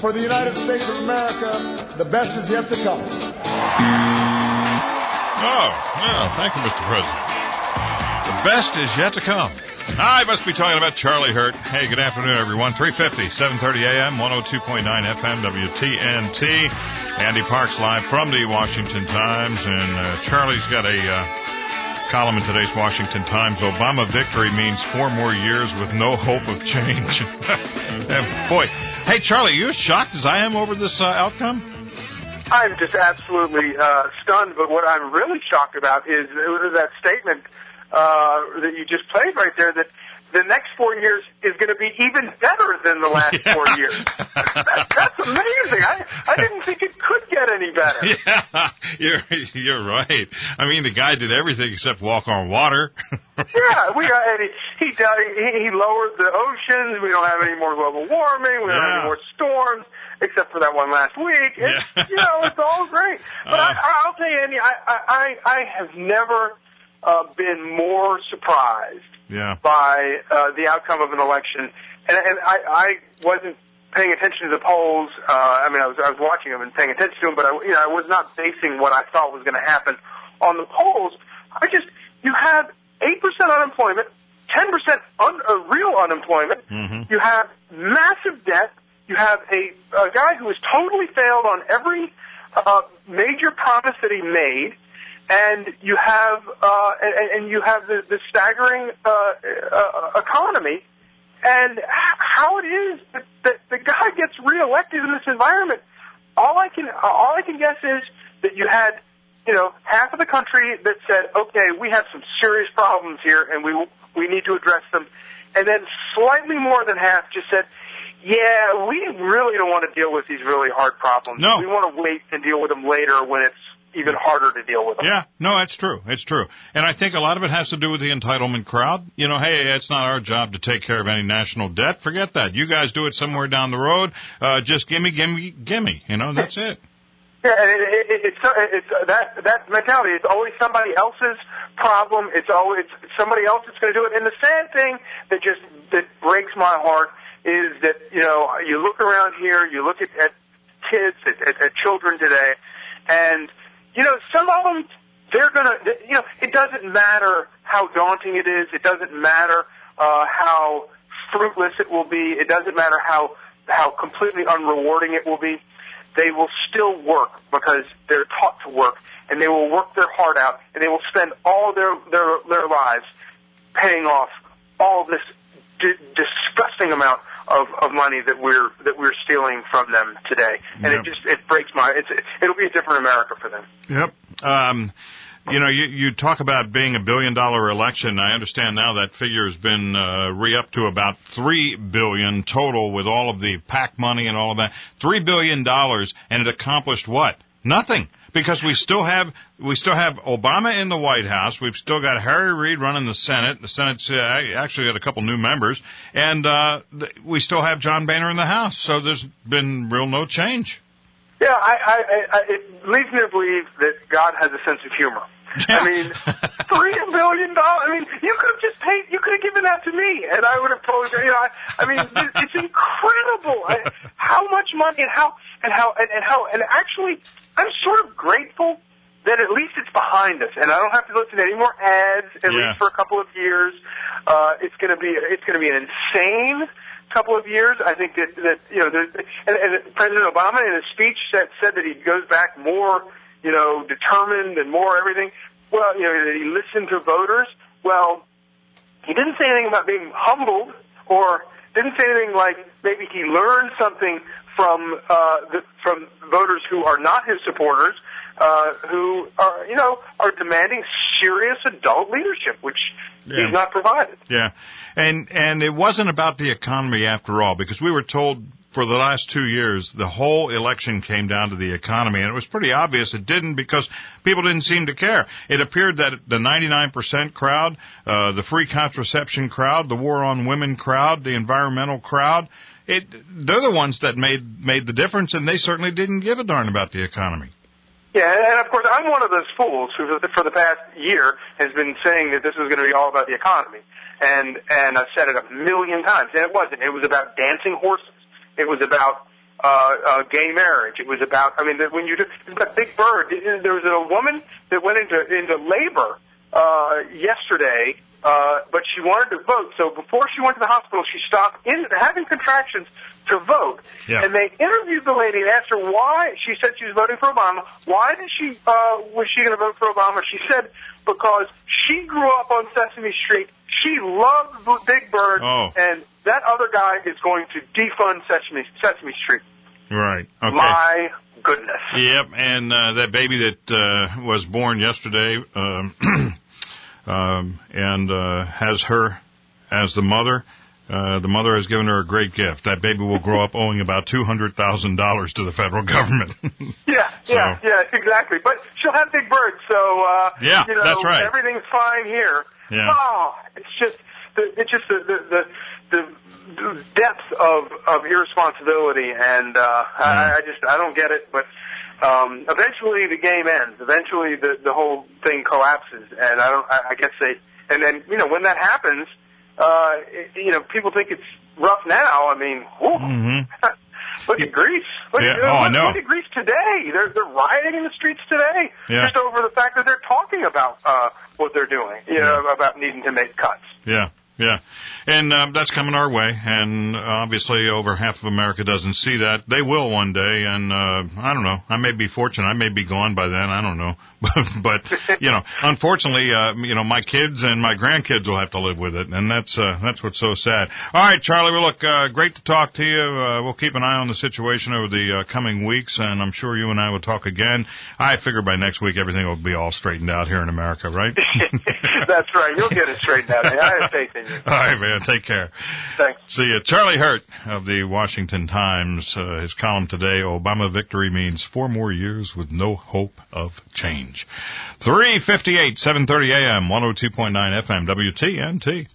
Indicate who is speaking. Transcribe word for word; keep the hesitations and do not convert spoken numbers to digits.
Speaker 1: for the United States of America, the best is yet to come.
Speaker 2: Oh, yeah, thank you, Mister President. The best is yet to come. I must be talking about Charlie Hurt. Hey, good afternoon, everyone. three fifty, seven thirty a m, one oh two point nine F M, W T N T. Andy Parks live from the Washington Times, and uh, Charlie's got a uh, column in today's Washington Times. Obama victory means four more years with no hope of change. And boy, hey, Charlie, are you as shocked as I am over this uh, outcome?
Speaker 3: I'm just absolutely uh, stunned, but what I'm really shocked about is that statement uh, that you just played right there, that the next four years is going to be even better than the last yeah. four years. That, that's amazing. I, I didn't think it could get any better.
Speaker 2: Yeah, you're, you're right. I mean, the guy did everything except walk on water.
Speaker 3: Yeah, we got, and he, he, he, he lowered the oceans. We don't have any more global warming. We don't
Speaker 2: yeah.
Speaker 3: have any more storms. Except for that one last week. It's, yeah. you know, it's all great. But uh, I, I'll tell you, Andy, I, I, I have never uh, been more surprised
Speaker 2: yeah.
Speaker 3: by uh, the outcome of an election. And, and I, I wasn't paying attention to the polls. Uh, I mean, I was, I was watching them and paying attention to them, but I, you know, I was not basing what I thought was going to happen on the polls. I just, you had eight percent unemployment, ten percent un, uh, real unemployment.
Speaker 2: Mm-hmm.
Speaker 3: You have massive debt. You have a, a guy who has totally failed on every uh, major promise that he made, and you have uh, and, and you have the, the staggering uh, uh, economy, and how it is that, that the guy gets reelected in this environment. All I can all I can guess is that you had, you know, half of the country that said, okay, we have some serious problems here, and we we need to address them, and then slightly more than half just said, yeah, we really don't want to deal with these really hard problems.
Speaker 2: No.
Speaker 3: We want to wait and deal with them later when it's even harder to deal with them.
Speaker 2: Yeah, no, that's true. It's true. And I think a lot of it has to do with the entitlement crowd. You know, hey, it's not our job to take care of any national debt. Forget that. You guys do it somewhere down the road. Uh, just gimme, gimme, gimme. You know, that's it.
Speaker 3: Yeah, and it, it, it, it's it's uh, that that mentality. It's always somebody else's problem. It's always it's somebody else that's going to do it. And the sad thing that just that breaks my heart is that, you know, you look around here, you look at, at kids, at, at, at children today, and, you know, some of them, they're going to, you know, it doesn't matter how daunting it is. It doesn't matter uh, how fruitless it will be. It doesn't matter how, how completely unrewarding it will be. They will still work because they're taught to work, and they will work their heart out, and they will spend all their, their, their lives paying off all this d- disgusting amount of, of money that we're that we're stealing from them today, and yep. it just it breaks my it's it'll be a different America for them.
Speaker 2: Yep. Um, you know, you you talk about being a billion dollar election. I understand now that figure has been uh, re-upped to about three billion total with all of the PAC money and all of that. Three billion dollars, and it accomplished what? Nothing. Because we still have we still have Obama in the White House. We've still got Harry Reid running the Senate. The Senate's uh, actually got a couple new members, and uh, th- we still have John Boehner in the House. So there's been real no change.
Speaker 3: Yeah, I, I, I it leads me to believe that God has a sense of humor.
Speaker 2: Yeah.
Speaker 3: I mean, three billion dollars. I mean, you could have just paid. You could have given that to me, and I would have told you. You know, I, I mean, it's incredible I, how much money and how and how and, and how and actually. I'm sort of grateful that at least it's behind us, and I don't have to listen to any more ads at
Speaker 2: yeah.
Speaker 3: least for a couple of years. Uh, it's going to be it's going to be an insane couple of years. I think that that you know, there's, and, and President Obama in his speech said said that he goes back more, you know, determined and more everything. Well, you know, that he listened to voters. Well, he didn't say anything about being humbled, or didn't say anything like maybe he learned something from uh, the, from voters who are not his supporters, uh, who are, you know, are demanding serious adult leadership, which yeah. he's not provided.
Speaker 2: Yeah, and and it wasn't about the economy after all, because we were told for the last two years the whole election came down to the economy, and it was pretty obvious it didn't, because people didn't seem to care. It appeared that the ninety-nine percent crowd, uh, the free contraception crowd, the war on women crowd, the environmental crowd, It, they're the ones that made made the difference, and they certainly didn't give a darn about the economy.
Speaker 3: Yeah, and of course, I'm one of those fools who, for the past year, has been saying that this was going to be all about the economy, and and I've said it a million times, and it wasn't. It was about dancing horses. It was about uh, uh, gay marriage. It was about, I mean, when you do, but Big Bird, there was a woman that went into, into labor, uh, yesterday, uh, but she wanted to vote. So before she went to the hospital, she stopped in, having contractions to vote.
Speaker 2: Yeah.
Speaker 3: And they interviewed the lady and asked her why. She said she was voting for Obama. Why did she, uh, was she going to vote for Obama? She said because she grew up on Sesame Street. She loved Big Bird.
Speaker 2: Oh.
Speaker 3: And that other guy is going to defund Sesame, Sesame Street.
Speaker 2: Right. Okay.
Speaker 3: My goodness.
Speaker 2: Yep. And uh, that baby that uh, was born yesterday um, um, and uh, has her as the mother. Uh, the mother has given her a great gift. That baby will grow up owing about two hundred thousand dollars to the federal government.
Speaker 3: yeah, yeah, so. yeah, exactly. But she'll have Big Bird, so, uh,
Speaker 2: yeah,
Speaker 3: you know,
Speaker 2: that's right.
Speaker 3: everything's fine here.
Speaker 2: Yeah.
Speaker 3: Oh, it's just, the, it's just the, the, the, the depth of, of irresponsibility, and, uh, mm. I, I just, I don't get it, but, um, eventually the game ends. Eventually the, the whole thing collapses, and I don't, I, I guess they, and then, you know, when that happens, Uh, you know, people think it's rough now. I mean, whew. Mm-hmm. Look at Greece. Look,
Speaker 2: yeah.
Speaker 3: at,
Speaker 2: oh,
Speaker 3: look,
Speaker 2: I know.
Speaker 3: look at Greece today. They're they're rioting in the streets today
Speaker 2: yeah.
Speaker 3: just over the fact that they're talking about uh, what they're doing. You know,
Speaker 2: yeah.
Speaker 3: about needing to make cuts.
Speaker 2: Yeah. Yeah, and um, that's coming our way, and obviously over half of America doesn't see that. They will one day, and uh, I don't know. I may be fortunate. I may be gone by then. I don't know. But, you know, unfortunately, uh, you know, my kids and my grandkids will have to live with it, and that's uh, that's what's so sad. All right, Charlie, well, look, uh, great to talk to you. Uh, we'll keep an eye on the situation over the uh, coming weeks, and I'm sure you and I will talk again. I figure by next week everything will be all straightened out here in America, right?
Speaker 3: That's right. You'll get it straightened out. I have faith in you.
Speaker 2: All right, man. Take care.
Speaker 3: Thanks.
Speaker 2: See you. Charlie Hurt of the Washington Times. Uh, his column today, Obama victory means four more years with no hope of change. three fifty-eight, seven thirty a.m., one oh two point nine F M, W T N T.